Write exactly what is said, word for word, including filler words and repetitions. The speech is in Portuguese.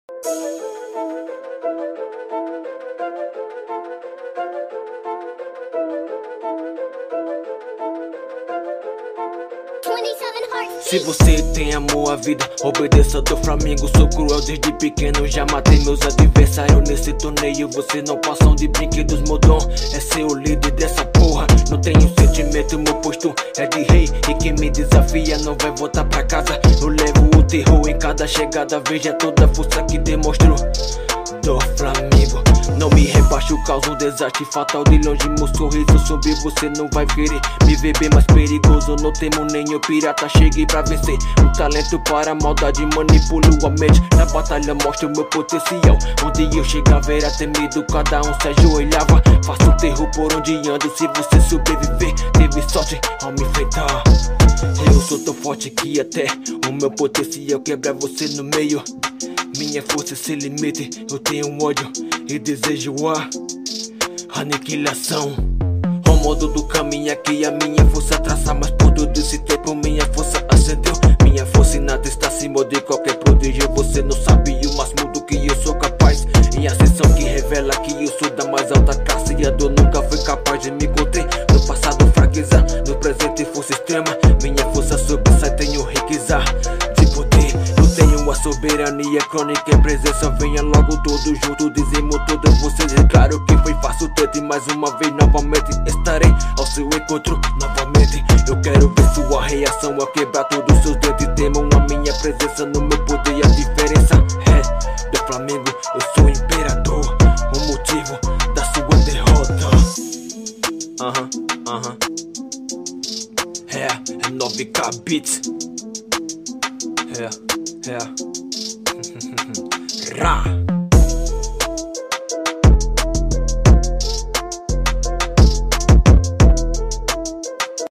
Se você tem amor à vida, obedeça do Flamengo. Sou cruel desde pequeno, já matei meus adversários nesse torneio. Você não passam de brinquedos, meu dom é ser o líder dessa porra. Não tenho sentimento, meu posto é de rei, e quem me desafia não vai voltar pra casa. Eu levo o terror em cada chegada, veja toda a força que demonstro do Flamengo. Não me rebaixo, causa um desastre fatal. De longe meu sorriso sombrio, você não vai querer me ver bem mais perigoso. Não temo nenhum pirata, cheguei pra vencer. Um talento para a maldade, manipulo a mente. Na batalha mostro meu potencial. Onde eu chegava era temido, cada um se ajoelhava. Faço terror por onde ando, se você sobreviver teve sorte ao me enfrentar. Eu sou tão forte que até o meu potencial quebra você no meio. Minha força sem limite, eu tenho ódio e desejo a aniquilação. O modo do caminho aqui, a minha força traça, mas por todo esse tempo minha força acendeu. Minha força inata está acima de qualquer prodígio. Você não sabe o máximo do que eu sou capaz. Em ascensão que revela que eu sou da mais alta classe, e a dor nunca foi capaz de me encontrar. No passado fraqueza, no presente força extrema. Minha força sobressai, tenho riqueza de poder. Eu tenho a soberania crônica em presença. Venha logo todos juntos, dizemos todos vocês. É claro que foi fácil ter, e mais uma vez novamente estarei ao seu encontro novamente. Eu quero ver sua reação ao quebrar todos os seus dentes. Temam a minha presença no meu poder, a diferença é do Flamengo. Eu sou o imperador, o motivo da sua derrota. Aham, uh aham -huh, uh -huh. É, é nove K Beats. É, é Ra.